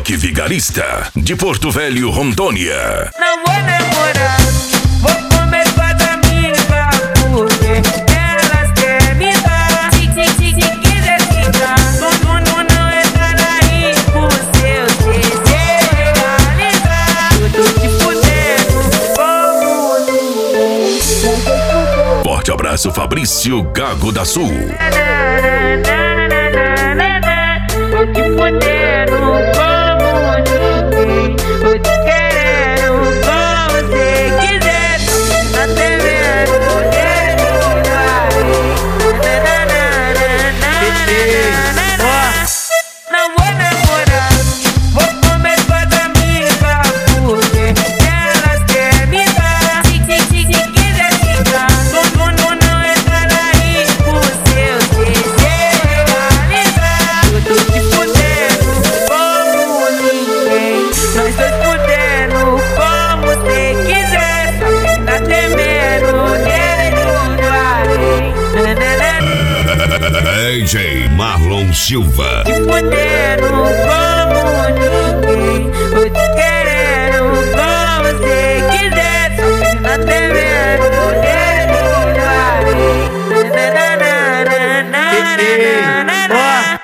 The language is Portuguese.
Rock Vigarista, de Porto Velho, Rondônia. Não vou namorar, vou comer com as amigas, porque elas querem me dar. Se quiser ficar, não entra aí por seus desejos realizar. Eu tô te fudendo como ninguém. Forte abraço, Fabrício Gago da Sul. Tô te fudendo como ninguém. Tô te querendo como você quiser. Até mesmo mulher não vou namorar, vou comer com as amigas, porque elas querem me dar. Se quiser ficar, não entra aí por seus desejos realizar. Eu tô te fudendo como ninguém. Nós dois fudendo como você quiser. Tá temendo, DJ Marlon Silva. te fudendo